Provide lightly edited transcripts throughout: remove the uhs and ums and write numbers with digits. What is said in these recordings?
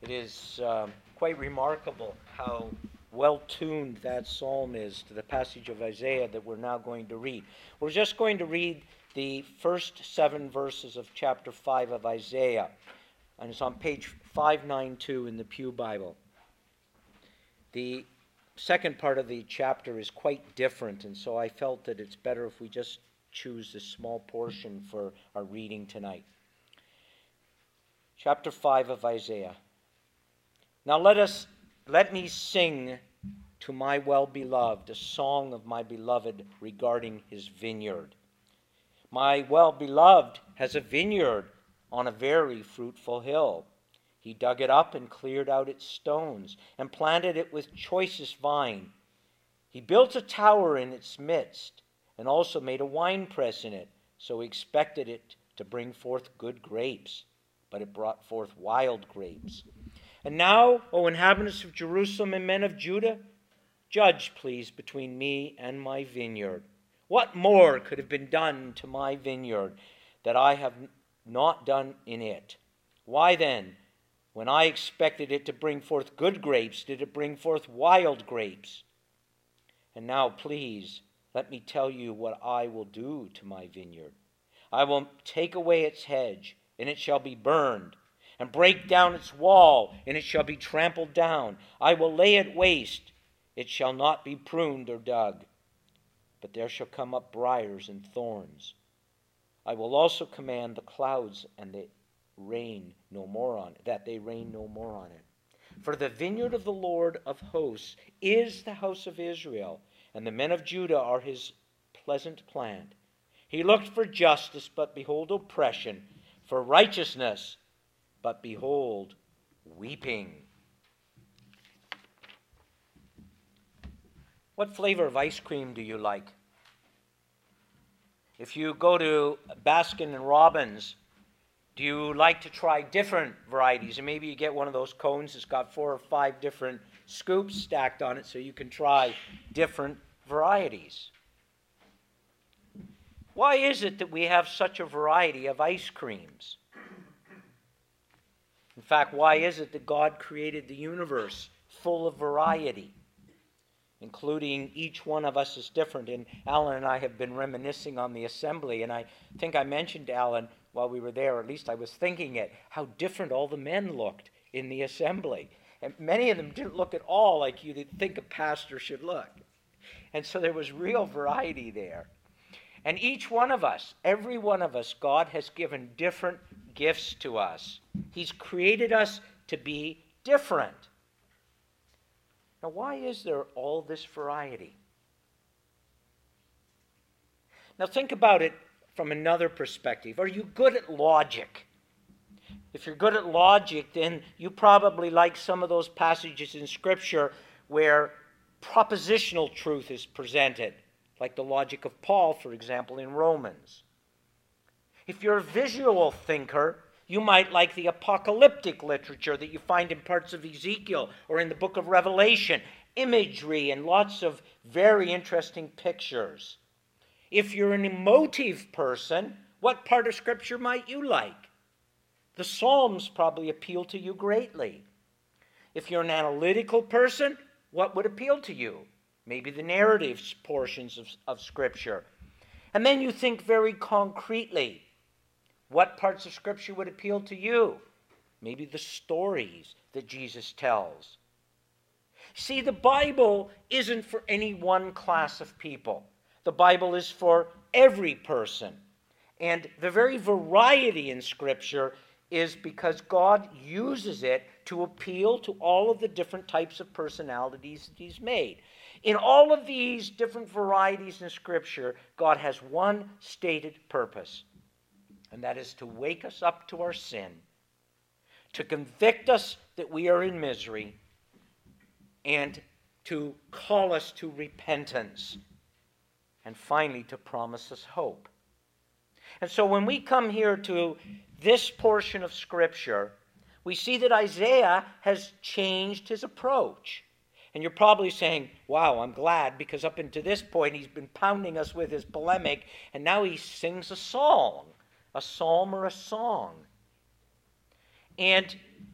It is quite remarkable how well tuned that psalm is to the passage of Isaiah that we're now going to read. We're just going to read the first 7 verses of chapter 5 of Isaiah, and it's on page 592 in the Pew Bible. The second part of the chapter is quite different, and so I felt that it's better if we just choose this small portion for our reading tonight. Chapter 5 of Isaiah. Now let me sing to my well-beloved a song of my beloved regarding his vineyard. My well-beloved has a vineyard on a very fruitful hill. He dug it up and cleared out its stones and planted it with choicest vine. He built a tower in its midst and also made a winepress in it, so he expected it to bring forth good grapes, but it brought forth wild grapes. And now, O inhabitants of Jerusalem and men of Judah, judge, please, between me and my vineyard. What more could have been done to my vineyard that I have not done in it? Why then, when I expected it to bring forth good grapes, did it bring forth wild grapes? And now, please, let me tell you what I will do to my vineyard. I will take away its hedge, and it shall be burned, and break down its wall, and it shall be trampled down. I will lay it waste, it shall not be pruned or dug, but there shall come up briars and thorns. I will also command the clouds and the rain no more on it, that they rain no more on it. For the vineyard of the Lord of hosts is the house of Israel, and the men of Judah are his pleasant plant. He looked for justice, but behold oppression, for righteousness, but behold weeping. What flavor of ice cream do you like? If you go to Baskin and Robbins, do you like to try different varieties? And maybe you get one of those cones that's got 4 or 5 different scoops stacked on it so you can try different varieties. Why is it that we have such a variety of ice creams? In fact, why is it that God created the universe full of variety, including each one of us is different? And Alan and I have been reminiscing on the assembly, and I think I mentioned to Alan while we were there, or at least I was thinking it, how different all the men looked in the assembly. And many of them didn't look at all like you'd think a pastor should look. And so there was real variety there. And each one of us, every one of us, God has given different gifts to us. He's created us to be different. Now, why is there all this variety? Now, think about it from another perspective. Are you good at logic? If you're good at logic, then you probably like some of those passages in Scripture where propositional truth is presented, like the logic of Paul, for example, in Romans. If you're a visual thinker, you might like the apocalyptic literature that you find in parts of Ezekiel or in the book of Revelation, imagery and lots of very interesting pictures. If you're an emotive person, what part of Scripture might you like? The Psalms probably appeal to you greatly. If you're an analytical person, what would appeal to you? Maybe the narrative portions of Scripture. And then you think very concretely. What parts of Scripture would appeal to you? Maybe the stories that Jesus tells. See, the Bible isn't for any one class of people. The Bible is for every person. And the very variety in Scripture is because God uses it to appeal to all of the different types of personalities that He's made. In all of these different varieties in Scripture, God has one stated purpose, and that is to wake us up to our sin, to convict us that we are in misery, and to call us to repentance, and finally to promise us hope. And so when we come here to this portion of Scripture, we see that Isaiah has changed his approach. And you're probably saying, wow, I'm glad, because up until this point he's been pounding us with his polemic, and now he sings a song, a psalm or a song. And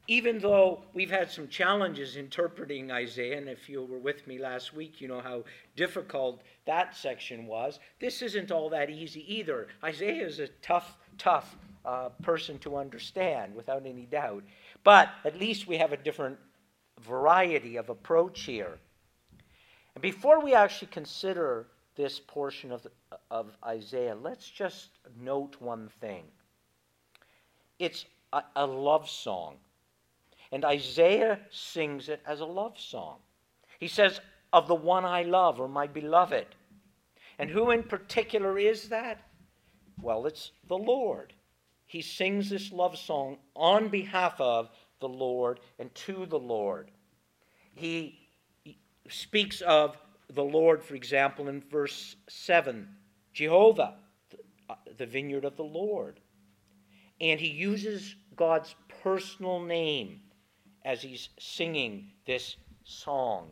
even though we've had some challenges interpreting Isaiah, and if you were with me last week, you know how difficult that section was, this isn't all that easy either. Isaiah is a tough person to understand, without any doubt. But at least we have a different variety of approach here. And before we actually consider this portion of Isaiah, let's just note one thing. It's a love song. And Isaiah sings it as a love song. He says, of the one I love, or my beloved. And who in particular is that? Well, it's the Lord. He sings this love song on behalf of the Lord and to the Lord. He speaks of the Lord, for example, in verse 7, Jehovah, the vineyard of the Lord. And he uses God's personal name as he's singing this song.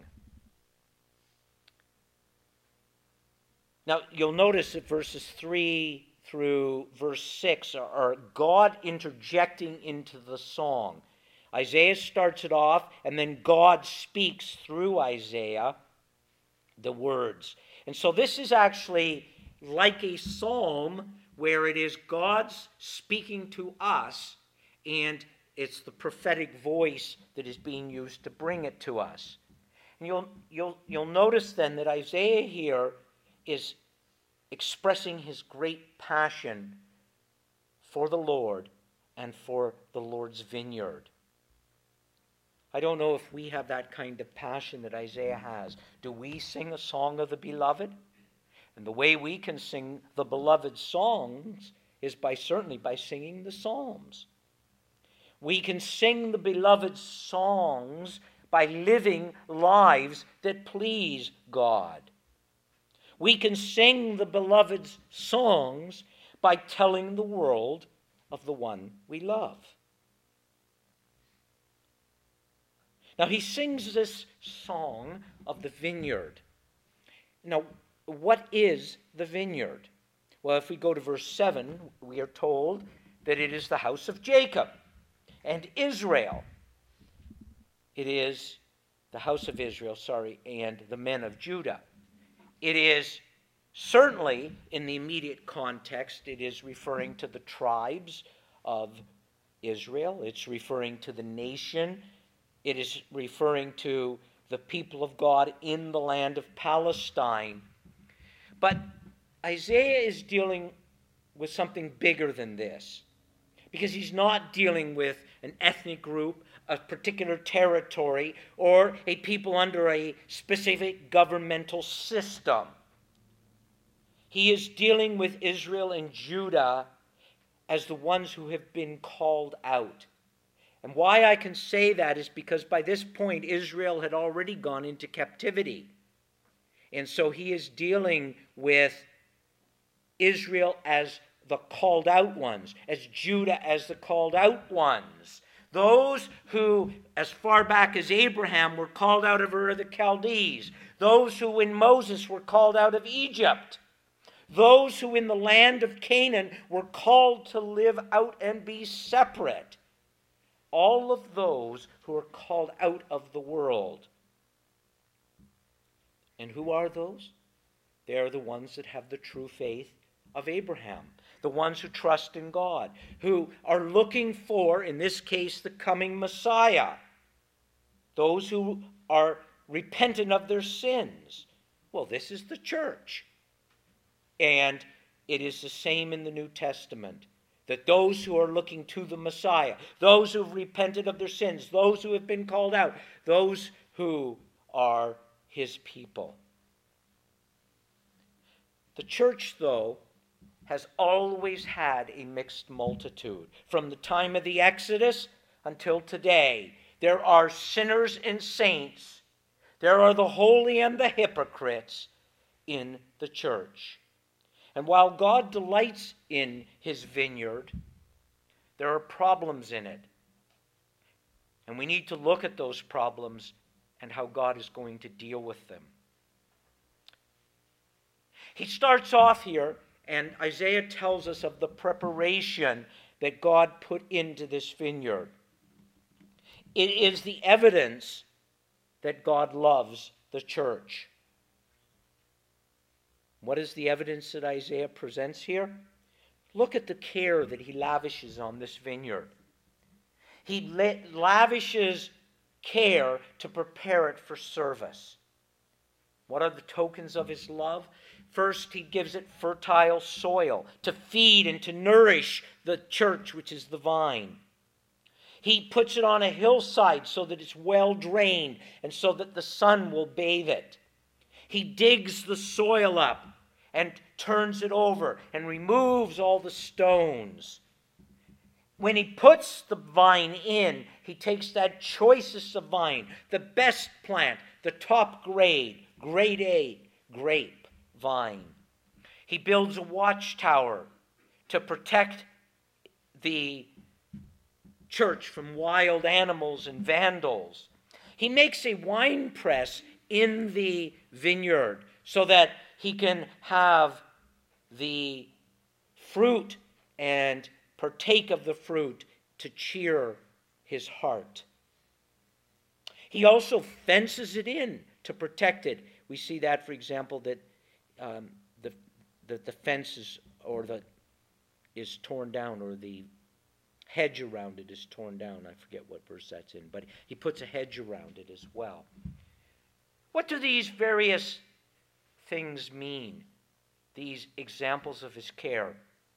Now, you'll notice that verses 3 through verse 6 are God interjecting into the song. Isaiah starts it off, and then God speaks through Isaiah the words. And so this is actually like a psalm where it is God's speaking to us, and it's the prophetic voice that is being used to bring it to us. And you'll notice then that Isaiah here is expressing his great passion for the Lord and for the Lord's vineyard. I don't know if we have that kind of passion that Isaiah has. Do we sing a song of the beloved? And the way we can sing the beloved songs is certainly by singing the Psalms. We can sing the beloved songs by living lives that please God. We can sing the beloved songs by telling the world of the one we love. Now, he sings this song of the vineyard. Now, what is the vineyard? Well, if we go to verse 7, we are told that it is the house of Jacob and Israel. It is the house of Israel, and the men of Judah. It is certainly, in the immediate context, it is referring to the tribes of Israel. It's referring to the nation. It is referring to the people of God in the land of Palestine. But Isaiah is dealing with something bigger than this, because he's not dealing with an ethnic group, a particular territory, or a people under a specific governmental system. He is dealing with Israel and Judah as the ones who have been called out. And why I can say that is because by this point Israel had already gone into captivity. And so he is dealing with Israel as the called out ones, as Judah as the called out ones. Those who, as far back as Abraham, were called out of Ur of the Chaldees. Those who in Moses were called out of Egypt. Those who in the land of Canaan were called to live out and be separate. All of those who are called out of the world. And who are those? They are the ones that have the true faith of Abraham. The ones who trust in God. Who are looking for, in this case, the coming Messiah. Those who are repentant of their sins. Well, this is the church. And it is the same in the New Testament. That those who are looking to the Messiah, those who have repented of their sins, those who have been called out, those who are his people. The church, though, has always had a mixed multitude. From the time of the Exodus until today, there are sinners and saints. There are the holy and the hypocrites in the church. And while God delights in his vineyard, there are problems in it. And we need to look at those problems and how God is going to deal with them. He starts off here, and Isaiah tells us of the preparation that God put into this vineyard. It is the evidence that God loves the church. What is the evidence that Isaiah presents here? Look at the care that he lavishes on this vineyard. He lavishes care to prepare it for service. What are the tokens of his love? First, he gives it fertile soil to feed and to nourish the church, which is the vine. He puts it on a hillside so that it's well drained and so that the sun will bathe it. He digs the soil up and turns it over and removes all the stones. When he puts the vine in, he takes that choicest of vine, the best plant, the top grade, grade A grape vine. He builds a watchtower to protect the church from wild animals and vandals. He makes a wine press in the vineyard so that he can have the fruit and partake of the fruit to cheer his heart. He also fences it in to protect it. We see that, for example, that the fence is torn down, or the hedge around it is torn down. I forget what verse that's in, but he puts a hedge around it as well. What do these various things mean? These examples of his care.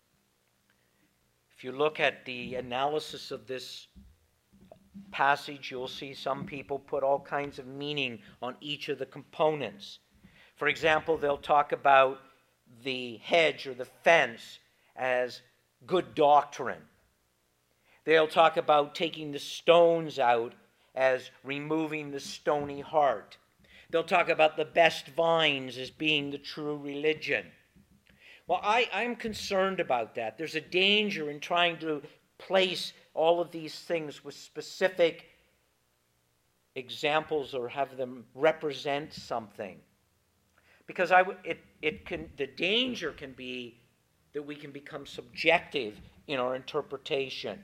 If you look at the analysis of this passage, you'll see some people put all kinds of meaning on each of the components. For example, they'll talk about the hedge or the fence as good doctrine. They'll talk about taking the stones out as removing the stony heart. They'll talk about the best vines as being the true religion. Well, I'm concerned about that. There's a danger in trying to place all of these things with specific examples or have them represent something. Because the danger can be that we can become subjective in our interpretation.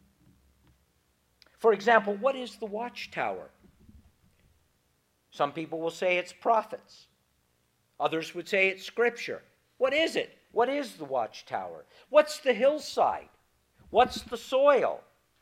For example, what is the watchtower? Some people will say it's prophets. Others would say it's Scripture. What is it? What is the watchtower? What's the hillside? What's the soil?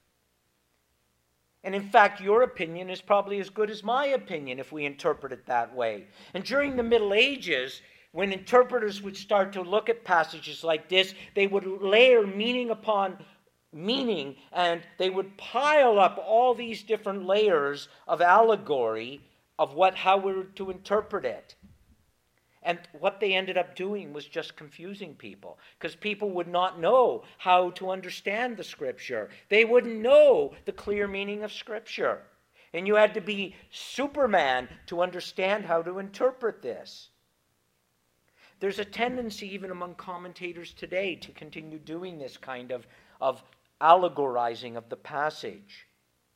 And in fact, your opinion is probably as good as my opinion if we interpret it that way. And during the Middle Ages, when interpreters would start to look at passages like this, they would layer meaning upon meaning, and they would pile up all these different layers of allegory of how we were to interpret it. And what they ended up doing was just confusing people, because people would not know how to understand the Scripture. They wouldn't know the clear meaning of Scripture. And you had to be Superman to understand how to interpret this. There's a tendency even among commentators today to continue doing this kind of allegorizing of the passage.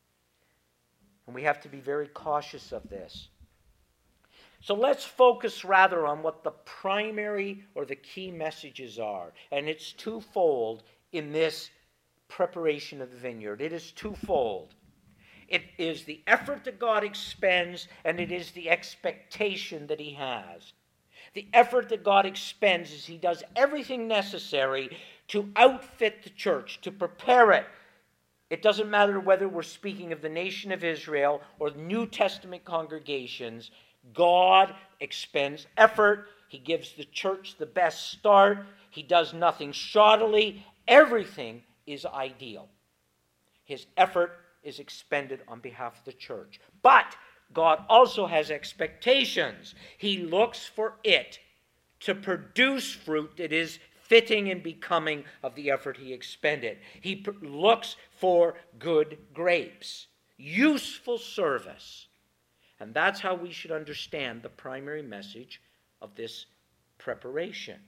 And we have to be very cautious of this. So let's focus rather on what the primary or the key messages are. And it's twofold in this preparation of the vineyard. It is twofold. It is the effort that God expends, and it is the expectation that he has. The effort that God expends is he does everything necessary to outfit the church, to prepare it. It doesn't matter whether we're speaking of the nation of Israel or New Testament congregations. God expends effort. He gives the church the best start. He does nothing shoddily. Everything is ideal. His effort is expended on behalf of the church. But God also has expectations. He looks for it to produce fruit that is fitting and becoming of the effort he expended. He looks for good grapes, useful service. And that's how we should understand the primary message of this preparation.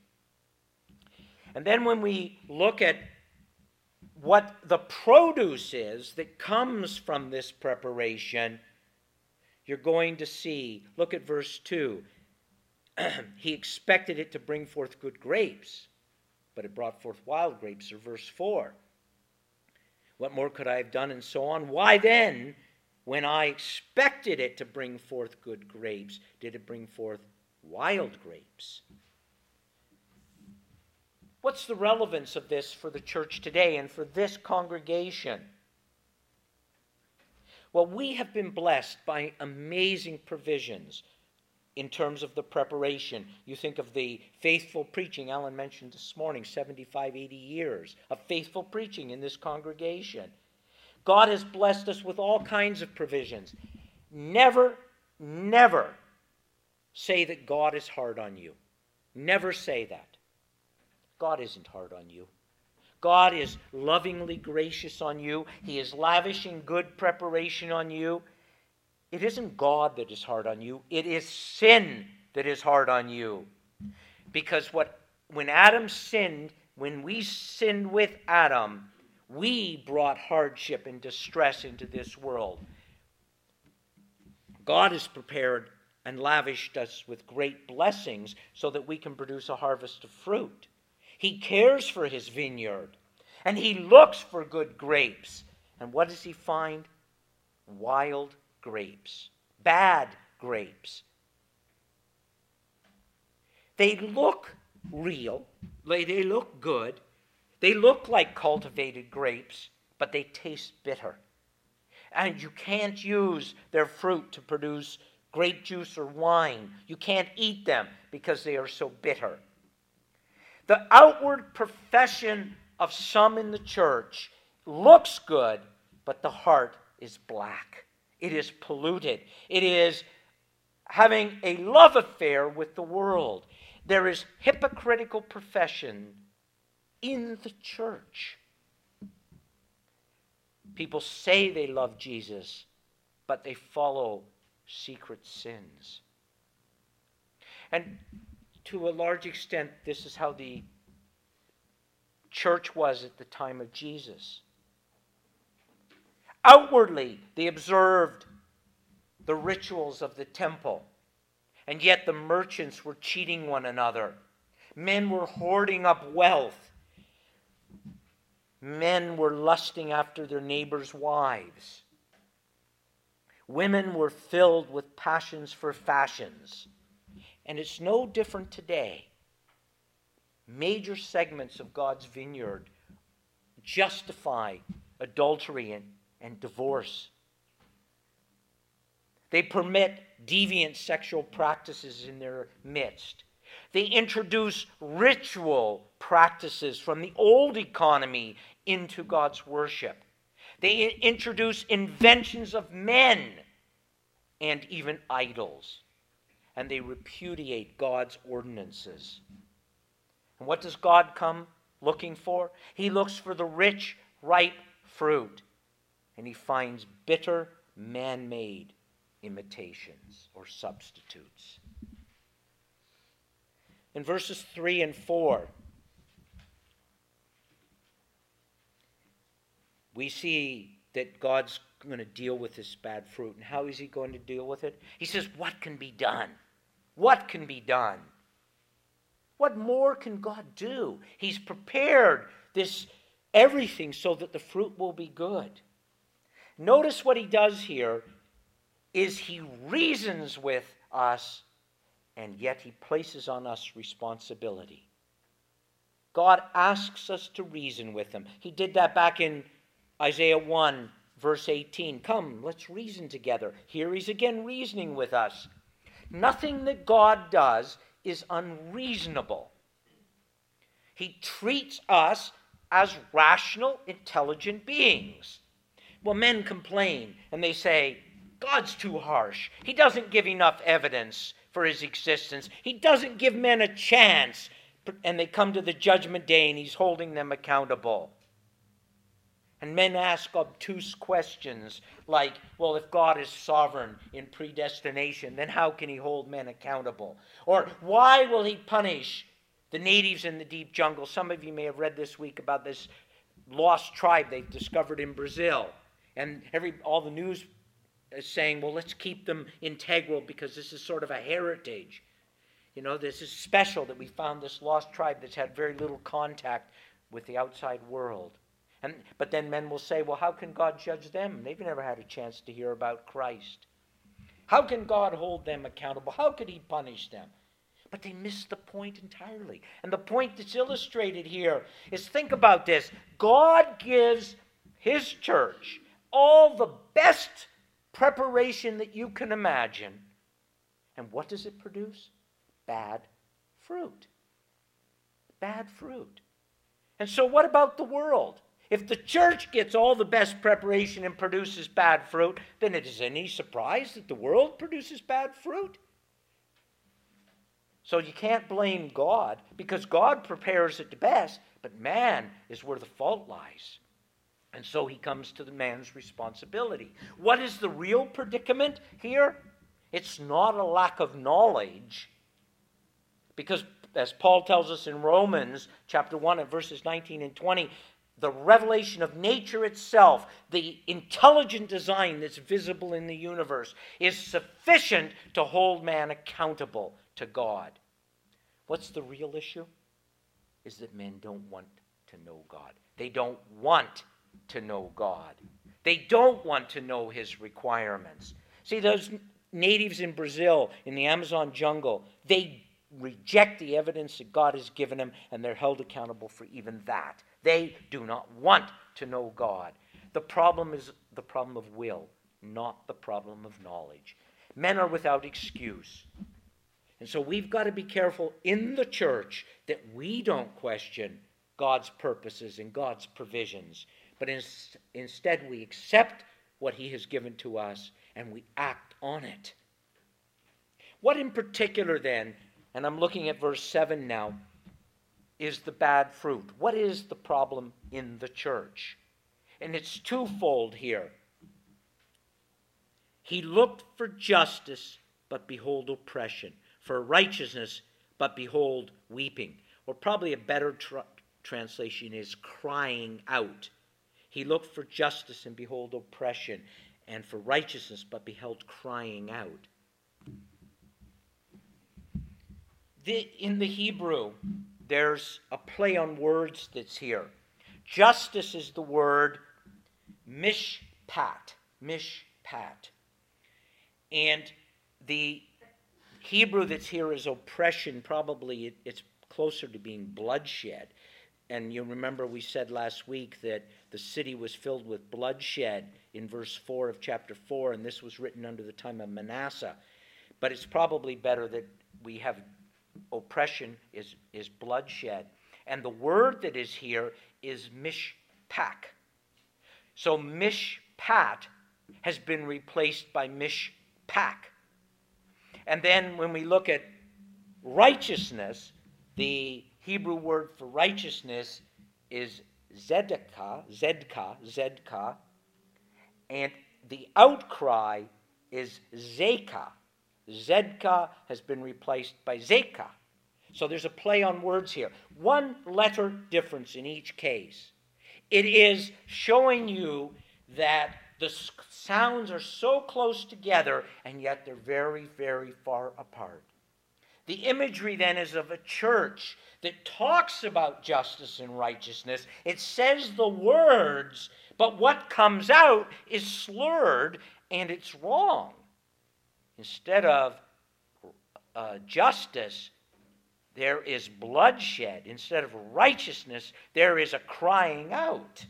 And then when we look at what the produce is that comes from this preparation, you're going to see, look at verse 2. He expected it to bring forth good grapes, but it brought forth wild grapes, or verse 4. What more could I have done, and so on? Why then When I expected it to bring forth good grapes, did it bring forth wild grapes? What's the relevance of this for the church today and for this congregation? Well, we have been blessed by amazing provisions in terms of the preparation. You think of the faithful preaching Alan mentioned this morning, 75, 80 years of faithful preaching in this congregation. God has blessed us with all kinds of provisions. Never, never say that God is hard on you. Never say that. God isn't hard on you. God is lovingly gracious on you. He is lavishing good preparation on you. It isn't God that is hard on you. It is sin that is hard on you. Because when Adam sinned, when we sinned with Adam, we brought hardship and distress into this world. God has prepared and lavished us with great blessings so that we can produce a harvest of fruit. He cares for his vineyard, and he looks for good grapes. And what does he find? Wild grapes, bad grapes. They look real, they look good, they look like cultivated grapes, but they taste bitter. And you can't use their fruit to produce grape juice or wine. You can't eat them because they are so bitter. The outward profession of some in the church looks good, but the heart is black. It is polluted. It is having a love affair with the world. There is hypocritical profession in the church. People say they love Jesus, but they follow secret sins. And to a large extent, this is how the church was at the time of Jesus. Outwardly, they observed the rituals of the temple, and yet the merchants were cheating one another. Men were hoarding up wealth. Men were lusting after their neighbors' wives. Women were filled with passions for fashions. And it's no different today. Major segments of God's vineyard justify adultery and divorce. They permit deviant sexual practices in their midst. They introduce ritual practices from the old economy into God's worship. They introduce inventions of men and even idols. And they repudiate God's ordinances. And what does God come looking for? He looks for the rich, ripe fruit. And he finds bitter, man-made imitations or substitutes. In verses 3 and 4, we see that God's going to deal with this bad fruit. And how is he going to deal with it? He says, what can be done? What can be done? What more can God do? He's prepared this everything so that the fruit will be good. Notice what he does here is he reasons with us, and yet he places on us responsibility. God asks us to reason with him. He did that back in Isaiah 1, verse 18. Come, let's reason together. Here he's again reasoning with us. Nothing that God does is unreasonable. He treats us as rational, intelligent beings. Well, men complain and they say, God's too harsh. He doesn't give enough evidence for his existence. He doesn't give men a chance. And they come to the judgment day and he's holding them accountable. And men ask obtuse questions like, well, if God is sovereign in predestination, then how can he hold men accountable? Or why will he punish the natives in the deep jungle? Some of you may have read this week about this lost tribe they've discovered in Brazil. And all the news is saying, well, let's keep them integral because this is sort of a heritage. You know, this is special that we found this lost tribe that's had very little contact with the outside world. But then men will say, well, how can God judge them? They've never had a chance to hear about Christ. How can God hold them accountable? How could he punish them? But they miss the point entirely. And the point that's illustrated here is, think about this. God gives his church all the best preparation that you can imagine. And what does it produce? Bad fruit. Bad fruit. And so what about the world? If the church gets all the best preparation and produces bad fruit, then it is any surprise that the world produces bad fruit? So you can't blame God, because God prepares it the best, but man is where the fault lies. And so he comes to the man's responsibility. What is the real predicament here? It's not a lack of knowledge, because as Paul tells us in Romans chapter 1 and verses 19 and 20, the revelation of nature itself, the intelligent design that's visible in the universe, is sufficient to hold man accountable to God. What's the real issue? Is that men don't want to know God. They don't want to know God. They don't want to know his requirements. See, those natives in Brazil, in the Amazon jungle, they reject the evidence that God has given them, and they're held accountable for even that. They do not want to know God. The problem is the problem of will, not the problem of knowledge. Men are without excuse. And so we've got to be careful in the church that we don't question God's purposes and God's provisions, but instead we accept what he has given to us and we act on it. What in particular then, and I'm looking at verse 7 now, is the bad fruit? What is the problem in the church? And it's twofold here. He looked for justice, but behold oppression. For righteousness, but behold weeping. Or probably a better translation is crying out. He looked for justice, and behold oppression. And for righteousness, but beheld crying out. In the Hebrew, there's a play on words that's here. Justice is the word mishpat. Mishpat. And the Hebrew that's here is oppression. Probably it's closer to being bloodshed. And you remember we said last week that the city was filled with bloodshed in verse 4 of chapter 4, and this was written under the time of Manasseh. But it's probably better that we have oppression is bloodshed. And the word that is here is mishpak. So mishpat has been replaced by mishpak. And then when we look at righteousness, the Hebrew word for righteousness is zedkah, and the outcry is zekah. Zedkah has been replaced by zekah. So there's a play on words here. One letter difference in each case. It is showing you that the sounds are so close together, and yet they're very, very far apart. The imagery then is of a church that talks about justice and righteousness. It says the words, but what comes out is slurred and it's wrong. Instead of justice, there is bloodshed. Instead of righteousness, there is a crying out.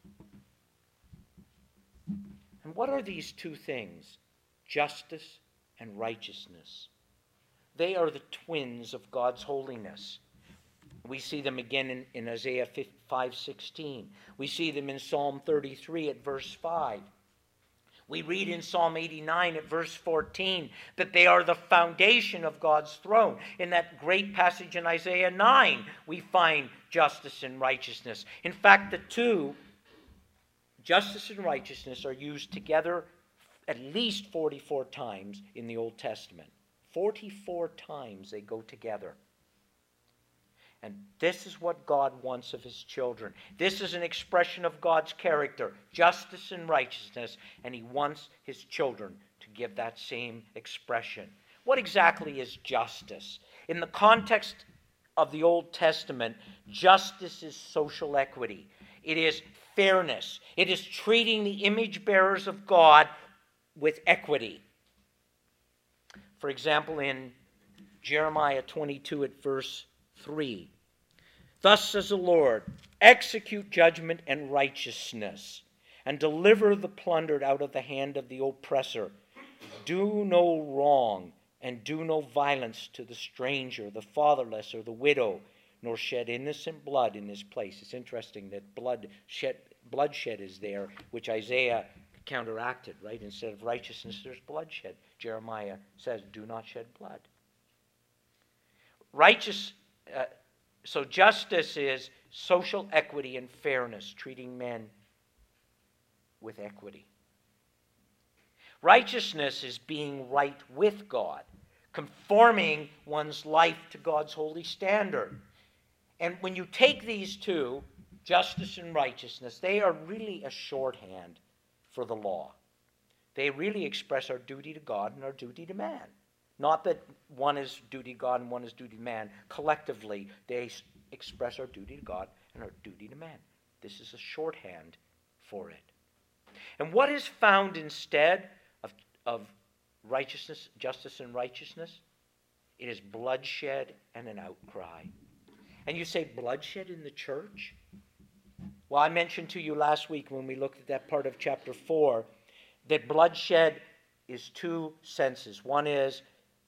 And what are these two things? Justice and righteousness. They are the twins of God's holiness. We see them again in Isaiah 5:16. We see them in Psalm 33 at verse 5. We read in Psalm 89 at verse 14 that they are the foundation of God's throne. In that great passage in Isaiah 9, we find justice and righteousness. In fact, the two, justice and righteousness, are used together at least 44 times in the Old Testament. 44 times they go together. And this is what God wants of his children. This is an expression of God's character, justice and righteousness, and he wants his children to give that same expression. What exactly is justice? In the context of the Old Testament, justice is social equity. It is fairness. It is treating the image bearers of God with equity. For example, in Jeremiah 22 at verse 3, "Thus says the Lord, execute judgment and righteousness, and deliver the plundered out of the hand of the oppressor. Do no wrong, and do no violence to the stranger, the fatherless, or the widow, nor shed innocent blood in his place." It's interesting that bloodshed is there, which Isaiah counteracted, right? Instead of righteousness, there's bloodshed. Jeremiah says, do not shed blood. So justice is social equity and fairness, treating men with equity. Righteousness is being right with God, conforming one's life to God's holy standard. And when you take these two, justice and righteousness, they are really a shorthand for the law. They really express our duty to God and our duty to man. Not that one is duty to God and one is duty to man. Collectively, they express our duty to God and our duty to man. This is a shorthand for it. And what is found instead of righteousness, justice and righteousness? It is bloodshed and an outcry. And you say, bloodshed in the church? Well, I mentioned to you last week when we looked at that part of chapter 4 that bloodshed is two senses. One is,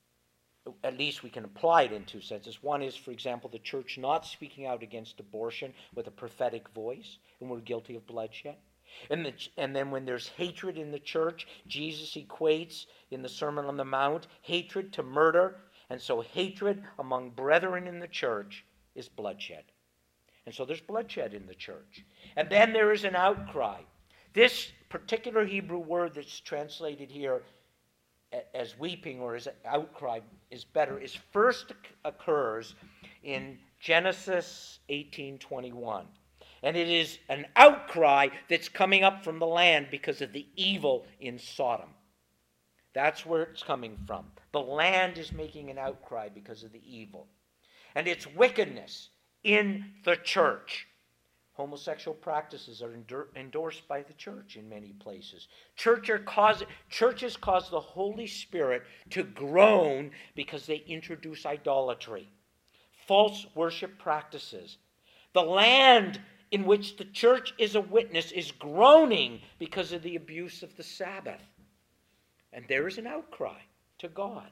at least we can apply it in two senses. One is, for example, the church not speaking out against abortion with a prophetic voice, and we're guilty of bloodshed. And then when there's hatred in the church, Jesus equates in the Sermon on the Mount hatred to murder. And so hatred among brethren in the church is bloodshed. And so there's bloodshed in the church. And then there is an outcry. This particular Hebrew word that's translated here as weeping or as outcry is better, is first occurs in Genesis 18:21. And it is an outcry that's coming up from the land because of the evil in Sodom. That's where it's coming from. The land is making an outcry because of the evil. And it's wickedness in the church. Homosexual practices are endorsed by the church in many places. Churches cause the Holy Spirit to groan because they introduce idolatry, false worship practices. The land in which the church is a witness is groaning because of the abuse of the Sabbath. And there is an outcry to God.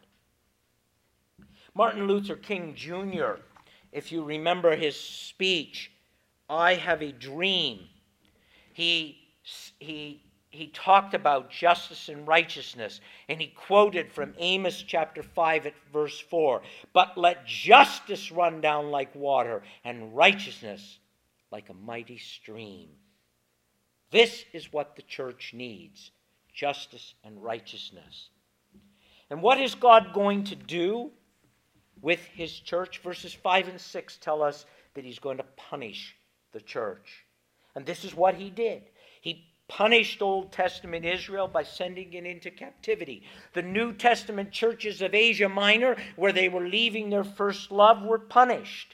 Martin Luther King Jr., if you remember his speech, "I Have a Dream," he talked about justice and righteousness, and he quoted from Amos chapter 5 at verse 4, "But let justice run down like water, and righteousness like a mighty stream." This is what the church needs, justice and righteousness. And what is God going to do with his church? Verses 5 and 6 tell us that he's going to punish the church. And this is what he did. He punished Old Testament Israel by sending it into captivity. The New Testament churches of Asia Minor, where they were leaving their first love, were punished.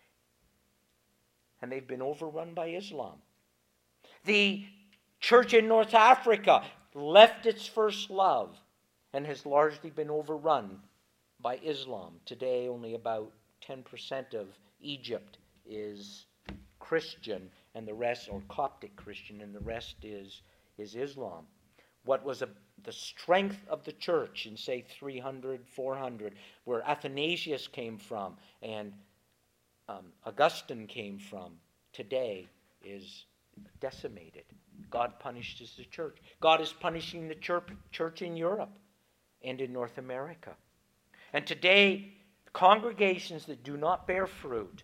And they've been overrun by Islam. The church in North Africa left its first love and has largely been overrun by Islam. Today, only about 10% of Egypt is Christian, and the rest, or Coptic Christian, and the rest is Islam. What was the strength of the church in, say, 300, 400, where Athanasius came from and Augustine came from, today is decimated. God punishes the church. God is punishing the church in Europe and in North America. And today, congregations that do not bear fruit,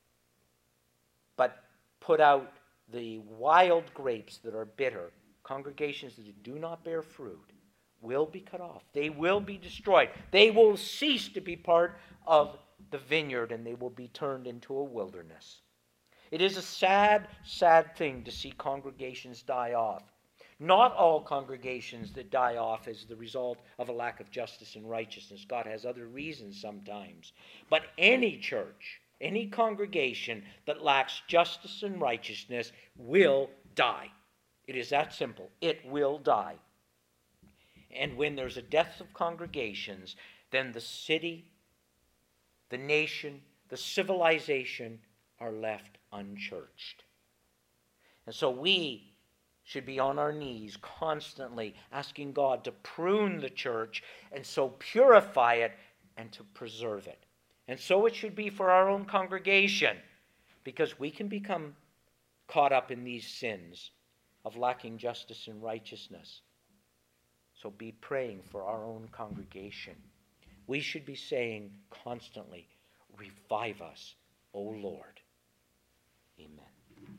but put out the wild grapes that are bitter, congregations that do not bear fruit, will be cut off. They will be destroyed. They will cease to be part of the vineyard, and they will be turned into a wilderness. It is a sad, sad thing to see congregations die off. Not all congregations that die off is the result of a lack of justice and righteousness. God has other reasons sometimes. But any church, any congregation that lacks justice and righteousness will die. It is that simple. It will die. And when there's a death of congregations, then the city, the nation, the civilization are left unchurched. And so we should be on our knees constantly asking God to prune the church and so purify it and to preserve it. And so it should be for our own congregation, because we can become caught up in these sins of lacking justice and righteousness. So be praying for our own congregation. We should be saying constantly, revive us, O Lord. Amen.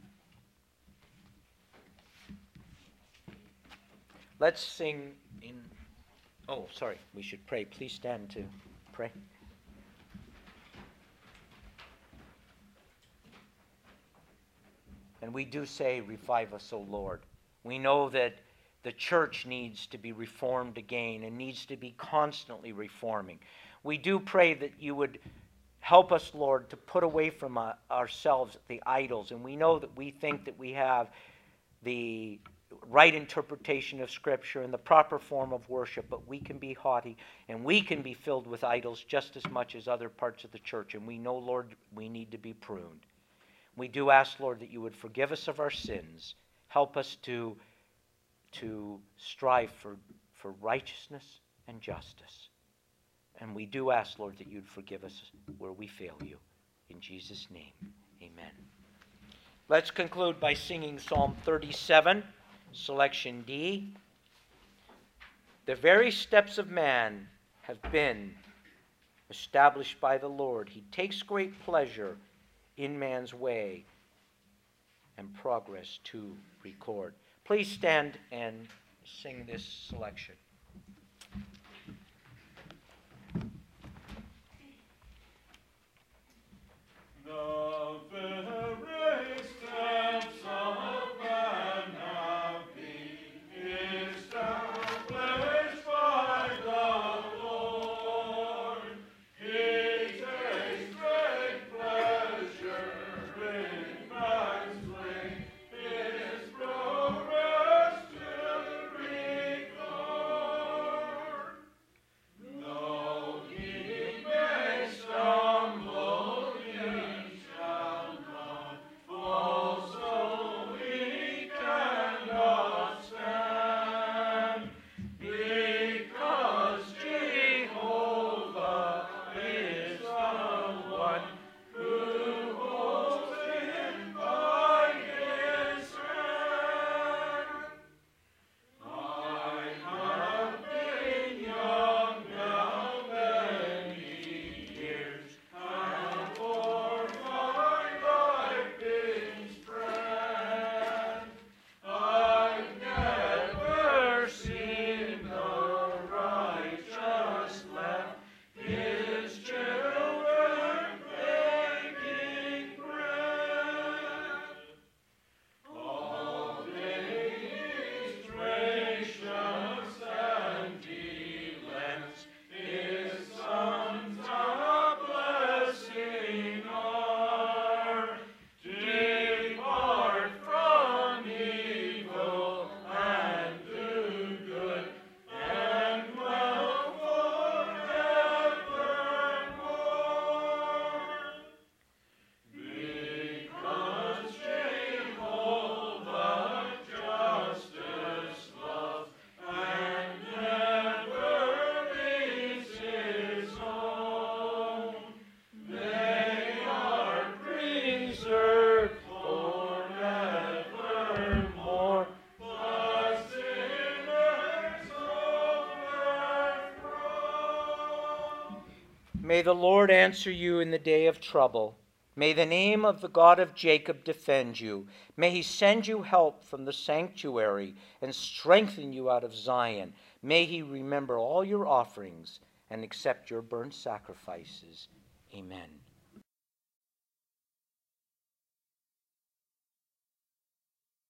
Let's sing in... Oh, sorry, we should pray. Please stand to pray. And we do say, revive us, O Lord. We know that the church needs to be reformed again and needs to be constantly reforming. We do pray that you would help us, Lord, to put away from ourselves the idols. And we know that we think that we have the right interpretation of Scripture and the proper form of worship, but we can be haughty and we can be filled with idols just as much as other parts of the church. And we know, Lord, we need to be pruned. We do ask, Lord, that you would forgive us of our sins. Help us to strive for righteousness and justice. And we do ask, Lord, that you'd forgive us where we fail you. In Jesus' name, amen. Let's conclude by singing Psalm 37, selection D. The very steps of man have been established by the Lord. He takes great pleasure in man's way and progress to record. Please stand and sing this selection. The very steps of man have been established by the Lord. He takes great pleasure in man's way, his progress to record. Though he may stumble, he shall not fall, so he cannot stand, because Jehovah is the one who holds him by his hand. I have been young now many years, and for my life been spread. I've never seen the righteous left, his children begging bread. All day he's gracious and he lends his sons a blessing are. Depart from evil and do good, and dwell forevermore. Because Jehovah justice loves and never leaves his own, they are preserved forevermore. The sinners overthrown. May the Lord answer you in the day of trouble. May the name of the God of Jacob defend you. May he send you help from the sanctuary and strengthen you out of Zion. May he remember all your offerings and accept your burnt sacrifices. Amen.